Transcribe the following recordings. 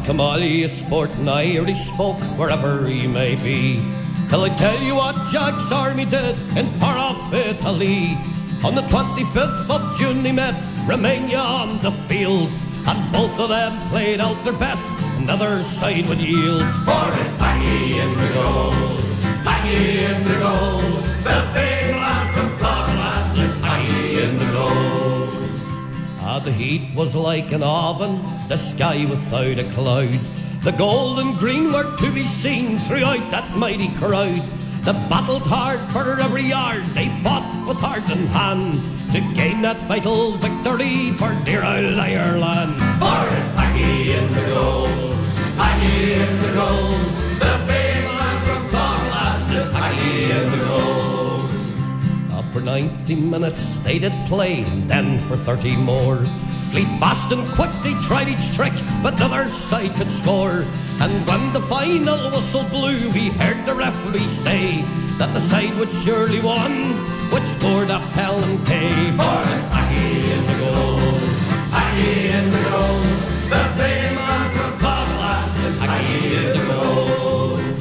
Camali is sporting Irish folk wherever he may be. Till I tell you what Jack's army did in Para of Italy. On the 25th of June they met Romania on the field, and both of them played out their best, neither side would yield. For it's Paggy in the goals, Paggy in the goals, the big man from Cloglass is Paggy in the goals. The heat was like an oven, the sky without a cloud. The gold and green were to be seen throughout that mighty crowd. They battled hard for every yard, they fought with heart and hand to gain that vital victory for dear old Ireland. For it's Paggy in the goals, Paggy in the goals, the big man from Cloglass is Paggy in the goals. For 90 minutes they did play, and then for 30 more. Fleet fast and quick they tried each trick, but the other side could score. And when the final whistle blew, we heard the referee say that the side would surely won, which scored a penalty. For it's Paggy in the goals, Paggy in the goals, the big man from Cloglass is Paggy in the goals.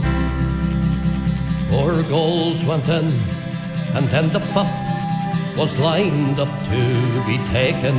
4 goals went in, and then the 5th was lined up to be taken.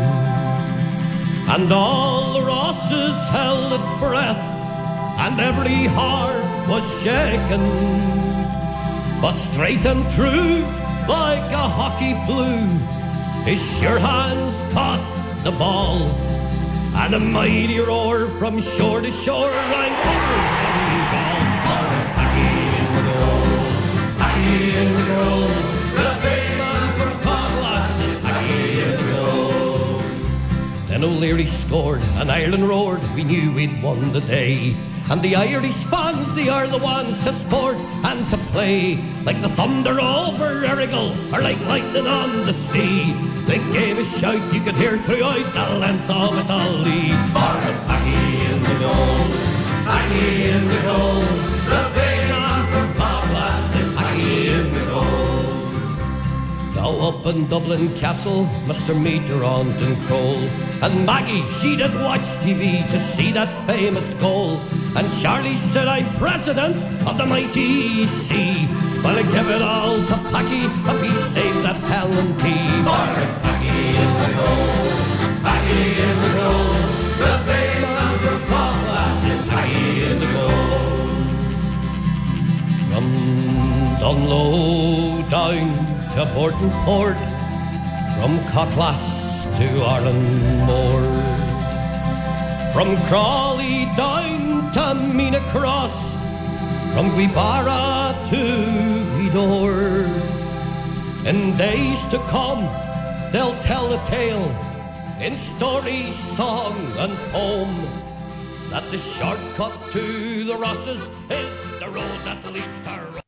And all the Rosses held its breath, and every heart was shaken. But straight and true, like a hockey flew, his sure hands caught the ball, and a mighty roar from shore to shore rang over every ball. For it's Paggy in the goals, Paggy in the goals, the big man from Cloglass is Paggy in the goals. Then O'Leary scored and Ireland roared, we knew we'd won the day. And the Irish fans, they are the ones to sport and to play. Like the thunder over Errigal, or like lightning on the sea. They gave a shout you could hear throughout the length of Italy. For it's Paggy in the goals, Paggy in the goals, the big man from Cloglass is Paggy in the goals. Now up in Dublin Castle, Mr. Meader on Croll, and Maggie, she did watch TV to see that famous goal. And Charlie said, I'm president of the mighty EC. Well, I give it all to Paggy if he saved that penalty. For it's Paggy in the goals, Paggy in the goals, the big man from Cloglass is Paggy in the goals. From Dunlow down to Port, from Cocklass to Arlenmore, from Crawley down to Meena Cross, from Guibara to Gweedore. In days to come, they'll tell the tale in story, song and poem, that the shortcut to the Rosses is the road that leads to Rome.